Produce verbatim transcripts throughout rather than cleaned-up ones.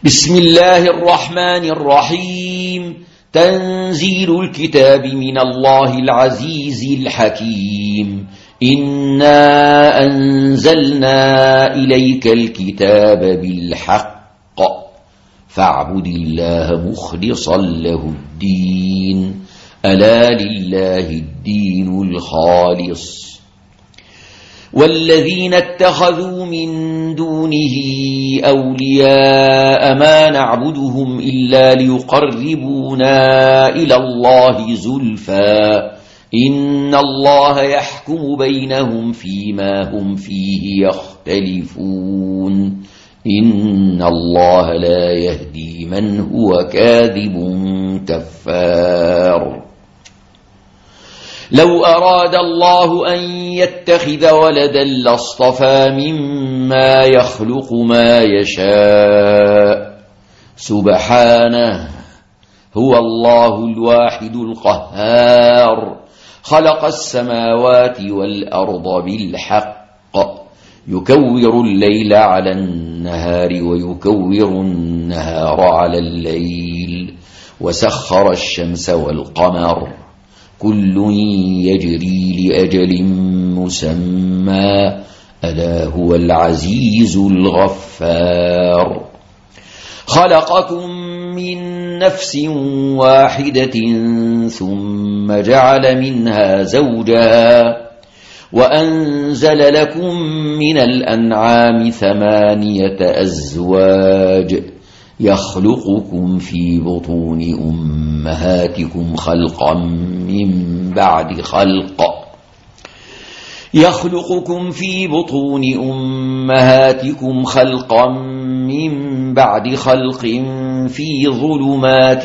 بسم الله الرحمن الرحيم. تنزيل الكتاب من الله العزيز الحكيم. إنا أنزلنا إليك الكتاب بالحق فاعبد الله مخلصا له الدين ألا لله الدين الخالص. والذين اتخذوا من دونه أولياء ما نعبدهم إلا ليقربونا إلى الله زلفى إن الله يحكم بينهم فيما هم فيه يختلفون إن الله لا يهدي من هو كاذب كفار. لو أراد الله أن يتخذ ولدا لاصطفى مما يخلق ما يشاء سبحانه هو الله الواحد القهار. خلق السماوات والأرض بالحق يكور الليل على النهار ويكور النهار على الليل وسخر الشمس والقمر كل يجري لأجل مسمى ألا هو العزيز الغفار. خلقكم من نفس واحدة ثم جعل منها زوجها وأنزل لكم من الأنعام ثمانية أزواج يخلقكم في بطون أمهاتكم خلقا من بعد خلق يخلقكم في بطون أمهاتكم خلقا من بعد خلق في ظلمات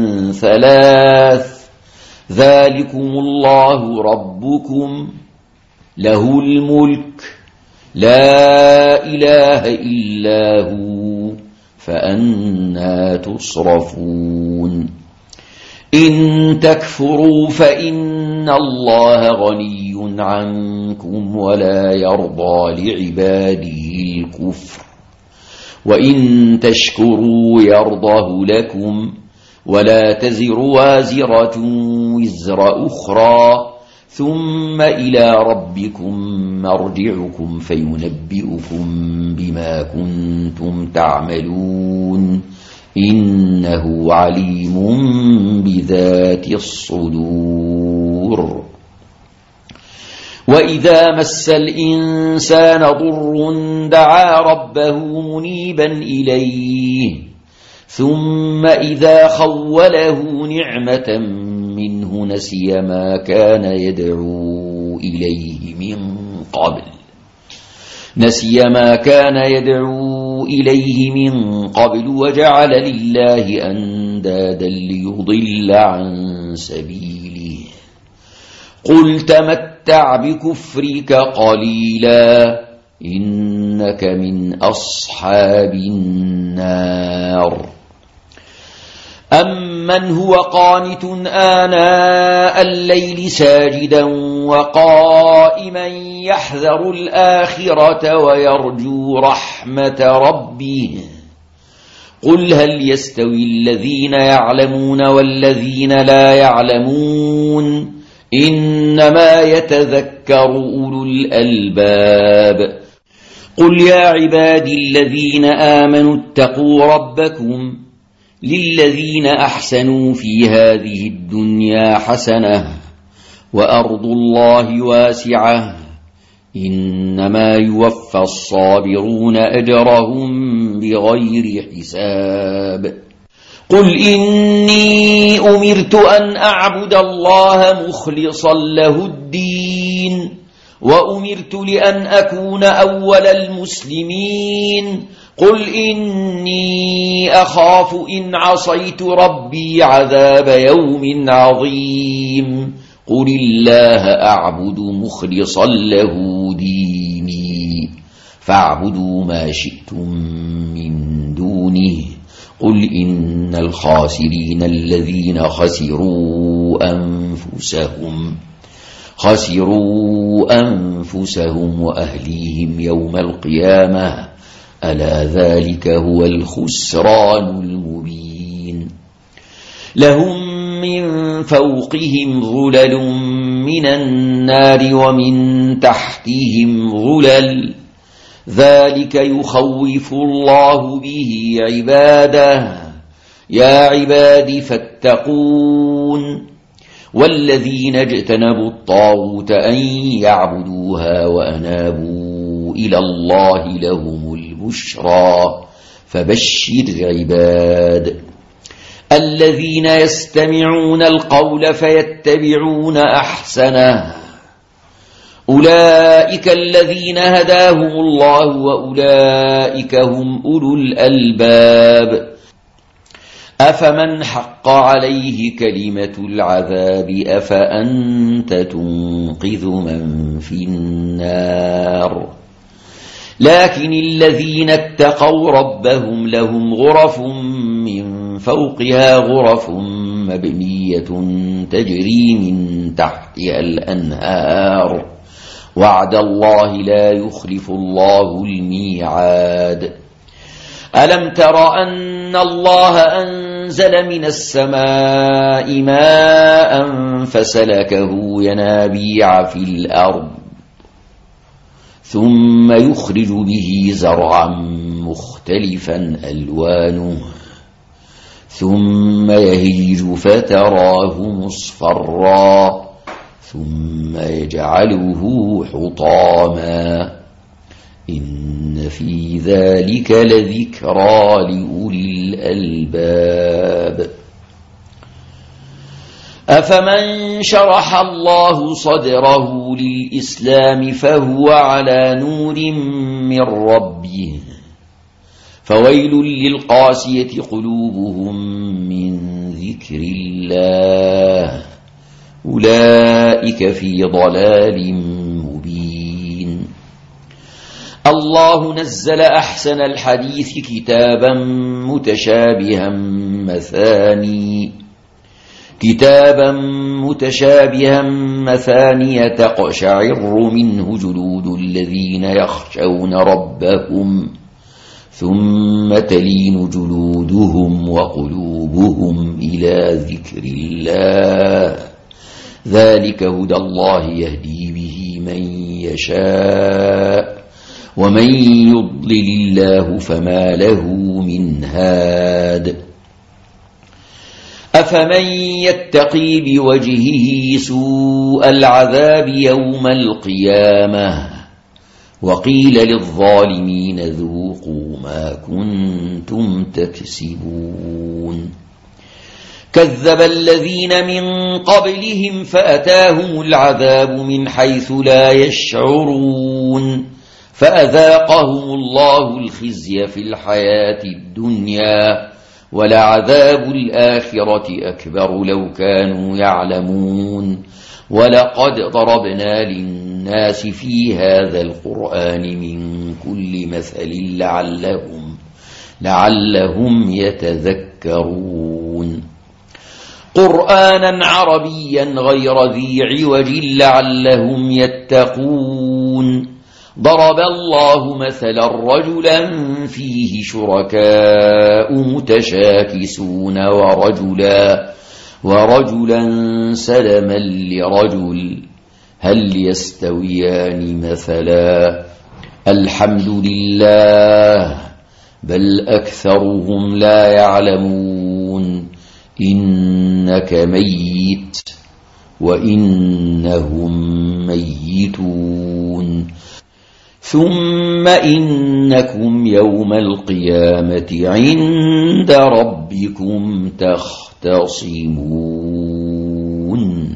ثلاث ذلكم الله ربكم له الملك لا إله إلا هو فأنى تصرفون. إن تكفروا فإن الله غني عنكم ولا يرضى لعباده الكفر وإن تشكروا يرضه لكم ولا تزر وازرة وزر أخرى ثم إلى ربكم مرجعكم فينبئكم بما كنتم تعملون إنه عليم بذات الصدور. وإذا مس الإنسان ضر دعا ربه منيبا إليه ثم إذا خوله نعمة منه نسي ما كان يدعو إليه من قبل نسي ما كان يدعو إليه من قبل وجعل لله أندادا ليضل عن سبيله قل تمتع بكفرك قليلا إنك من أصحاب النار. أمن هو قانت آناء الليل ساجدا وقائما يحذر الآخرة ويرجو رحمة ربه قل هل يستوي الذين يعلمون والذين لا يعلمون إنما يتذكر أولو الألباب. قل يا عبادي الذين آمنوا اتقوا ربكم للذين أحسنوا في هذه الدنيا حسنة وأرض الله واسعة إنما يوفى الصابرون أجرهم بغير حساب. قل إني أمرت أن أعبد الله مخلصا له الدين وأمرت لأن أكون أول المسلمين. قل إني أخاف إن عصيت ربي عذاب يوم عظيم. قل الله أعبد مخلصا له ديني فاعبدوا ما شئتم من دونه. قل إن الخاسرين الذين خسروا أنفسهم خسروا أنفسهم وأهليهم يوم القيامة ألا ذلك هو الخسران المبين لهم من فوقهم ظلل من النار ومن تحتهم ظلل ذلك يخوف الله به عباده يا عباد فاتقون والذين اجتنبوا الطاغوت أن يعبدوها وأنابوا إلى الله لهم البشرى فبشر عباد الذين يستمعون القول فيتبعون أحسنه أولئك الذين هداهم الله وأولئك هم أولو الألباب أفمن حق عليه كلمة العذاب أفأنت تنقذ من في النار لكن الذين اتقوا ربهم لهم غرف من فوقها غرف مبنية تجري من تحتها الأنهار وعد الله لا يخلف الله الميعاد ألم تر أن الله أنزل من السماء ماء فسلكه ينابيع في الأرض ثم يخرج به زرعا مختلفا ألوانه ثم يهيج فتراه مصفرا ثم يجعله حطاما إن في ذلك لذكرى لأولي الألباب أفمن شرح الله صدره للإسلام فهو على نور من ربه فويل للقاسية قلوبهم من ذكر الله أولئك في ضلال مبين الله نزل أحسن الحديث كتابا متشابها مثاني كتابا متشابها مثانية تقشعر منه جلود الذين يخشون ربهم ثم تلين جلودهم وقلوبهم إلى ذكر الله ذلك هدى الله يهدي به من يشاء ومن يضلل الله فما له من هاد أفمن يتقي بوجهه سوء العذاب يوم القيامة وقيل للظالمين ذوقوا ما كنتم تكسبون كذب الذين من قبلهم فأتاهم العذاب من حيث لا يشعرون فأذاقهم الله الخزي في الحياة الدنيا ولعذاب الآخرة أكبر لو كانوا يعلمون ولقد ضربنا للناس في هذا القرآن من كل مثل لعلهم, لعلهم يتذكرون قرآنا عربيا غير ذي عوج لعلهم يتقون ضرب الله مثلا رجلا فيه شركاء متشاكسون ورجلا ورجلا سلما لرجل هل يستويان مثلا الحمد لله بل أكثرهم لا يعلمون إنك ميت وإنهم ميتون ثم إنكم يوم القيامة عند ربكم تختصمون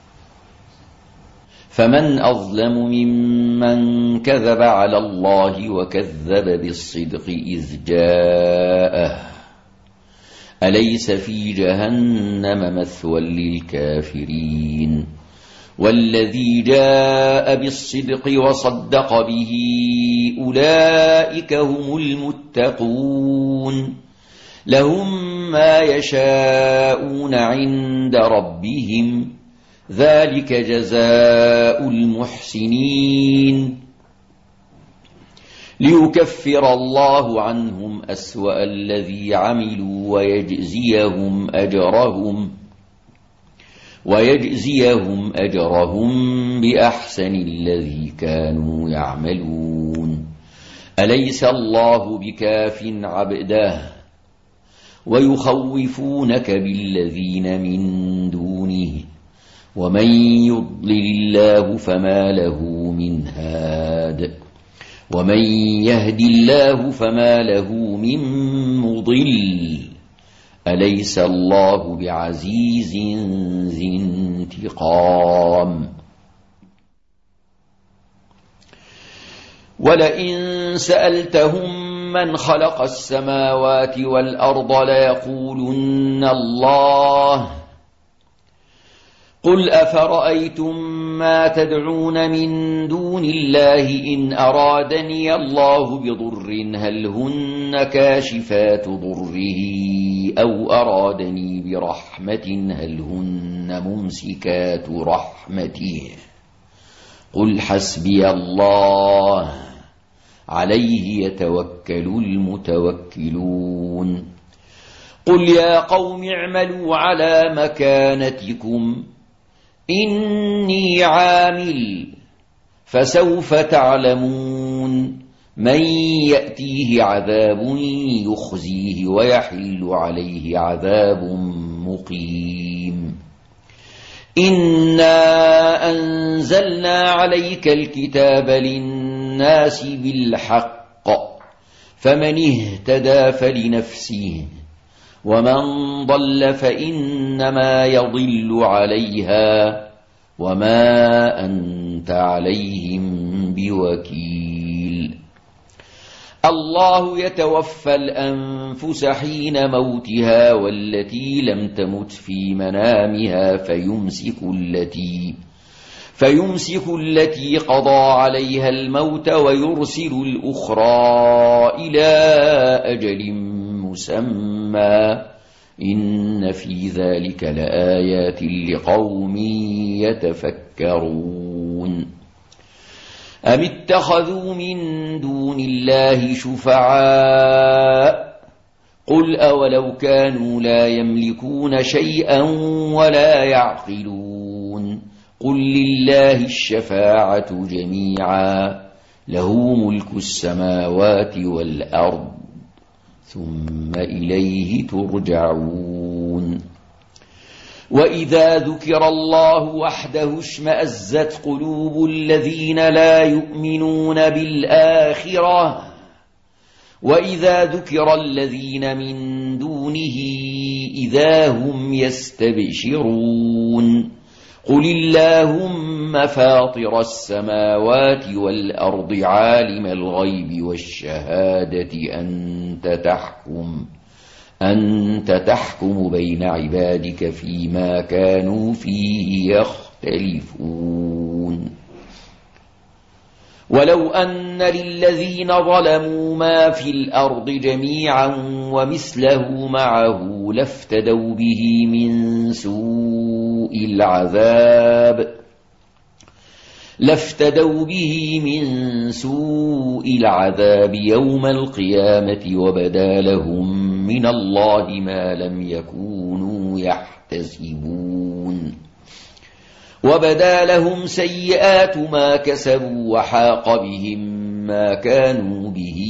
فمن أظلم ممن كذب على الله وكذب بالصدق إذ جاءه أليس في جهنم مثوى للكافرين والذي جاء بالصدق وصدق به أولئك هم المتقون لهم ما يشاءون عند ربهم ذلك جزاء المحسنين ليكفر الله عنهم أسوأ الذي عملوا ويجزيهم أجرهم ويجزيهم أجرهم بأحسن الذي كانوا يعملون. أليس الله بكاف عبده ويخوفونك بالذين من دونه ومن يضلل الله فما له من هاد ومن يهد الله فما له من مضل. أليس الله بعزيز ذي انتقام. ولئن سألتهم من خلق السماوات والأرض ليقولن الله قل أفرأيتم ما تدعون من دون الله إن أرادني الله بضر هل هن كاشفات ضره أو أرادني برحمة هل هن ممسكات رحمته قل حسبي الله عليه يتوكل المتوكلون. قل يا قوم اعملوا على مكانتكم إني عامل فسوف تعلمون من يأتيه عذاب يخزيه ويحل عليه عذاب مقيم. إنا أنزلنا عليك الكتاب للناس بالحق فمن اهتدى فلنفسه ومن ضل فإنما يضل عليها وما أنت عليهم بوكيل. الله يتوفى الأنفس حين موتها والتي لم تمت في منامها فيمسك التي فيمسك التي قضى عليها الموت ويرسل الأخرى إلى أجل مسمى إن في ذلك لآيات لقوم يتفكرون. أم اتخذوا من دون الله شفعاء قل أولو كانوا لا يملكون شيئا ولا يعقلون قل لله الشفاعة جميعا له ملك السماوات والأرض ثم إليه ترجعون. وإذا ذكر الله وحده اشمأزت قلوب الذين لا يؤمنون بالآخرة وإذا ذكر الذين من دونه إذا هم يستبشرون. قل اللهم فاطر السماوات والأرض عالم الغيب والشهادة أنت تحكم أنت تحكم بين عبادك فيما كانوا فيه يختلفون. ولو أن للذين ظلموا ما في الأرض جميعا ومثله معه لافتدوا به من سوء العذاب لافتدوا به من سوء العذاب يوم القيامة وبدا لهم من الله ما لم يكونوا يحتسبون. وبدا لهم سيئات ما كسبوا وحاق بهم ما كانوا به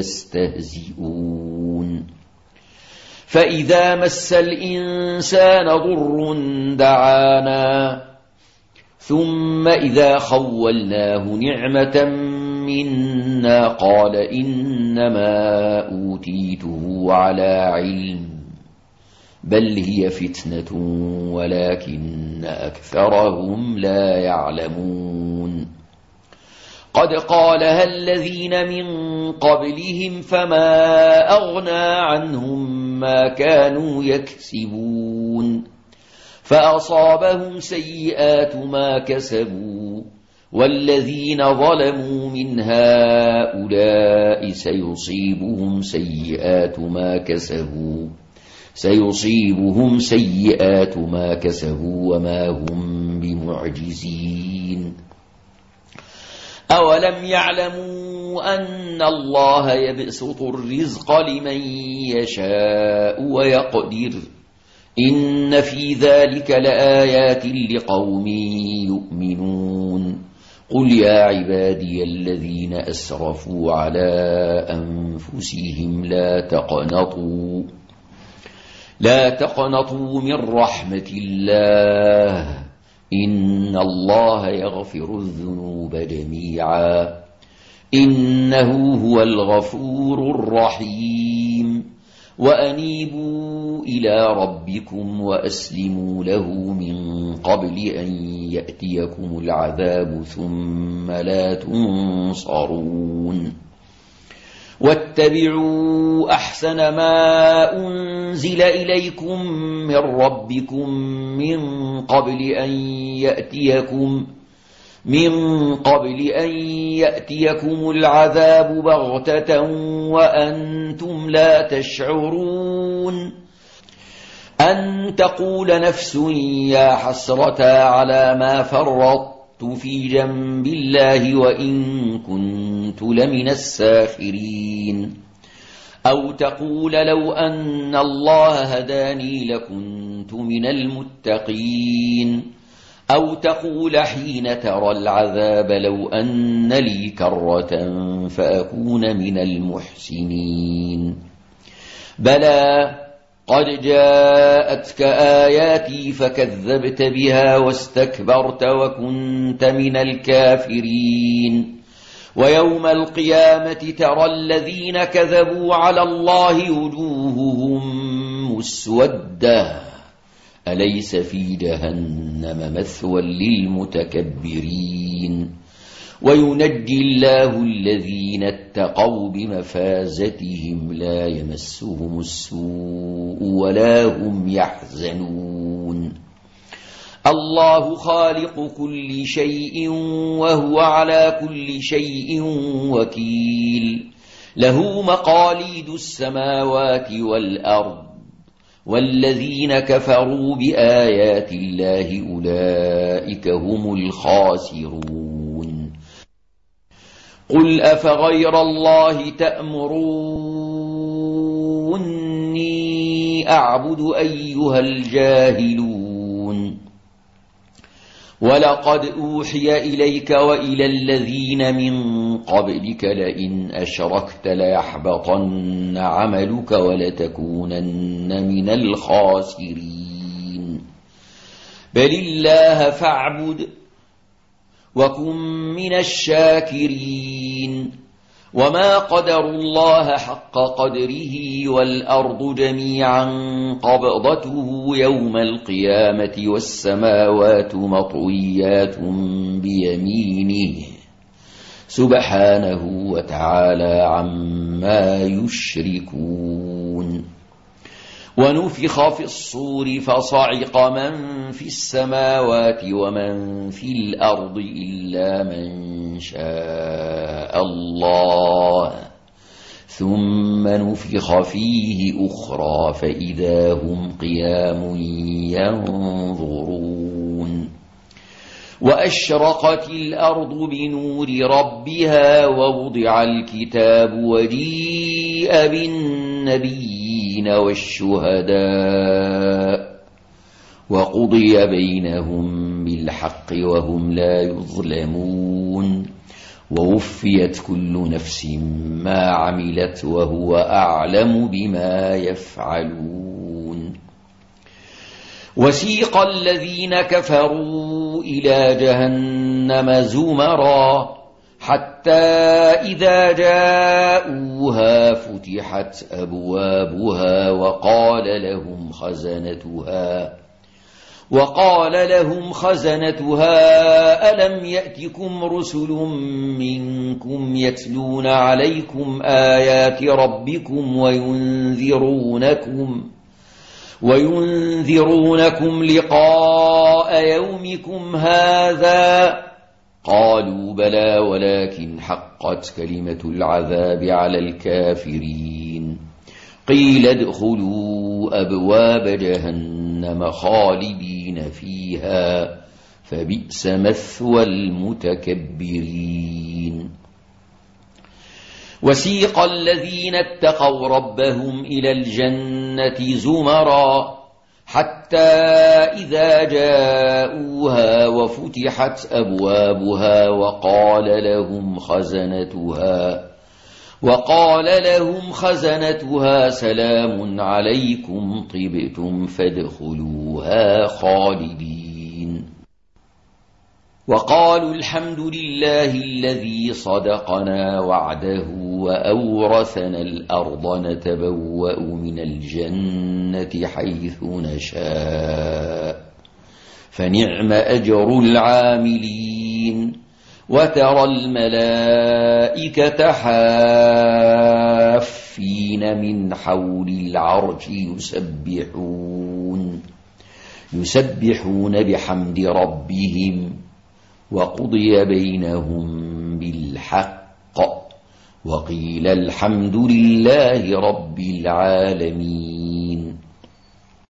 يستهزئون. فإذا مس الإنسان ضر دعانا ثم إذا خولناه نعمة منا قال إنما أوتيته على علم بل هي فتنة ولكن أكثرهم لا يعلمون. قد قالها الذين من قبلهم فما أغنى عنهم ما كانوا يكسبون فأصابهم سيئات ما كسبوا والذين ظلموا من هؤلاء سيصيبهم سيئات ما كسبوا سيصيبهم سيئات ما كسبوا وما هم بمعجزين. أولم يعلموا أن الله يبسط الرزق لمن يشاء ويقدر إن في ذلك لآيات لقوم يؤمنون قل يا عبادي الذين أسرفوا على أنفسهم لا تقنطوا لا تقنطوا من رحمة الله إن الله يغفر الذنوب جميعا إنه هو الغفور الرحيم وأنيبوا إلى ربكم وأسلموا له من قبل أن يأتيكم العذاب ثم لا تنصرون واتبعوا أحسن ما أنزل إليكم من ربكم من قبل أن يأتيكم من قبل أن يأتيكم العذاب بغتة وأنتم لا تشعرون أن تقول نفس يا حسرة على ما فرطت في جنب الله وإن كنت لمن الساخرين أو تقول لو أن الله هداني لكنت من المتقين أو تقول حين ترى العذاب لو أن لي كرة فأكون من المحسنين بلى قد جاءتك آياتي فكذبت بها واستكبرت وكنت من الكافرين ويوم القيامة ترى الذين كذبوا على الله وجوههم مسودة أليس في جهنم مثوى للمتكبرين وينجي الله الذين اتقوا بمفازتهم لا يمسهم السوء ولا هم يحزنون الله خالق كل شيء وهو على كل شيء وكيل له مقاليد السماوات والأرض والذين كفروا بآيات الله أولئك هم الخاسرون قل أفغير الله تأمروني أعبد أيها الجاهلون ولقد أوحي إليك وإلى الذين من قبلك لئن أشركت ليحبطن عملك ولتكونن من الخاسرين بل الله فاعبد وكن من الشاكرين وما قدروا الله حق قدره والأرض جميعا قبضته يوم القيامة والسماوات مطويات بيمينه سبحانه وتعالى عما يشركون ونفخ في الصور فصعق من في السماوات ومن في الأرض إلا من شاء الله ثم نفخ فيه أخرى فإذا هم قيام ينظرون وأشرقت الأرض بنور ربها ووضع الكتاب وجيء بالنبيين والشهداء وقضي بينهم بالحق وهم لا يظلمون ووفيت كل نفس ما عملت وهو أعلم بما يفعلون وسيق الذين كفروا إلى جهنم زمرا حتى إذا جاءوها فتحت أبوابها وقال لهم خزنتها وقال لهم خزنتها ألم يأتكم رسل منكم يتلون عليكم آيات ربكم وينذرونكم وينذرونكم لقاء يومكم هذا قالوا بلى ولكن حقت كلمة العذاب على الكافرين قيل ادخلوا أبواب جهنم خالدين فيها فبئس مثوى المتكبرين. وسيق الذين اتقوا ربهم إلى الجنة زمرا حتى إذا جاءوها وفتحت أبوابها وقال لهم خزنتها وقال لهم خزنتها سلام عليكم طبتم فادخلوها خالدين. وقالوا الحمد لله الذي صدقنا وعده وأورثنا الأرض نتبوأ من الجنة حيث نشاء فنعم أجر العاملين. وترى الملائكة حافين من حول العرش يسبحون يسبحون بحمد ربهم وقضي بينهم بالحق وقيل الحمد لله رب العالمين.